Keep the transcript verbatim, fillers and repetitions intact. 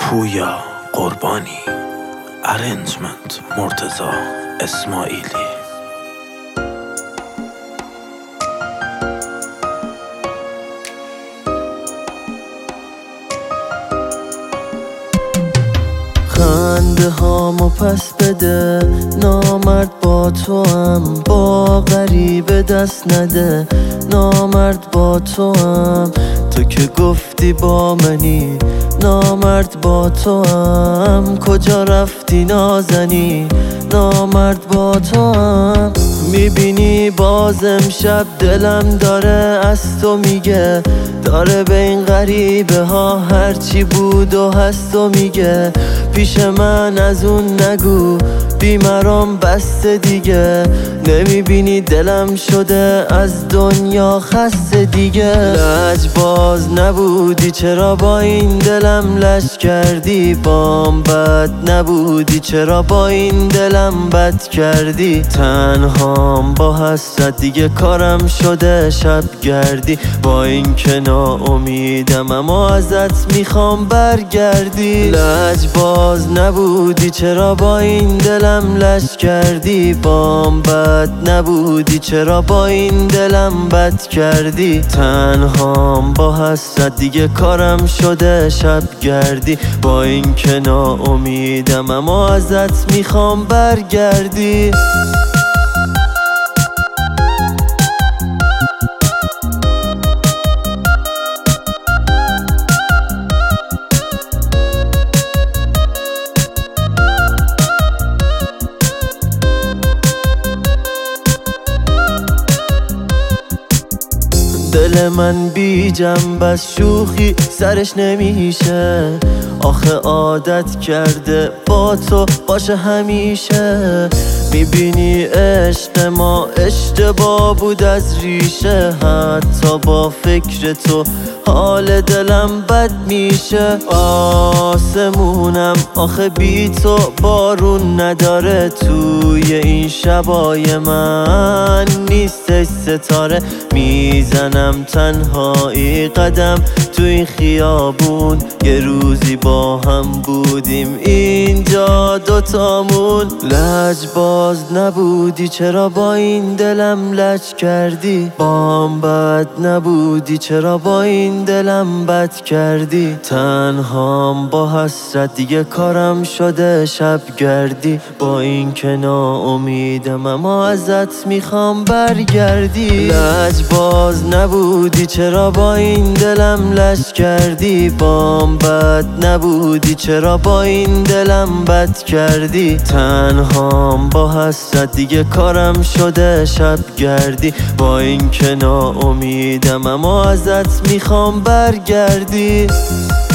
پویا قربانی، ارنجمنت مرتضی اسماعیلی. خنده هامو پس بده، نامرد با تو هم با غریبه دست نده. نامرد با تو هم تو که گفتی با منی، نامرد با تو هم کجا رفتی نازنی. نامرد با تو هم میبینی باز امشب دلم داره از تو میگه، داره به این غریبه ها هرچی بود و هست و میگه. پیش من از اون نگو بیمرام بسته دیگه، نمیبینی دلم شده از دنیا خسته دیگه. لج باز نبودی چرا با این دلم لج کردی، بام بد نبودی چرا با این دلم بد کردی. تنهام با حسرت دیگه کارم شده شب گردی، با این که ناامیدم اما ازت میخوام برگردی. لج باز نبودی چرا با این دلم لج کردی، بام بد نبودی چرا با این دلم بد کردی. تنهام با حسرت دیگه کارم شده شب گردی، با این که ناامیدم اما ازت میخوام برگردی. دل من بی جنب از شوخی سرش نمیشه، آخه عادت کرده با تو باشه همیشه. میبینی عشق ما اشتباه بود از ریشه، حتی با فکر تو حال دلم بد میشه. آسمونم آخه بی تو بارون نداره، توی این شبای من نیستش ستاره. میزنم تنهایی قدم تو این خیابون، یه روزی با هم بودیم اینجا دوتامون. لج باز نبودی چرا با این دلم لج کردی، بام بد نبودی چرا با این دلم بد کردی. تنهام با حسرت دیگه کارم شده شب گردی، با این که ناامیدم اما ازت میخوام برگردی. لج باز نبودی چرا با این دلم لج کردی، بام بد نبودی چرا با این دلم بد کردی. تنهام با حسرت دیگه کارم شده شب گردی، با این که ناامیدم اما ازت میخوام برگردی.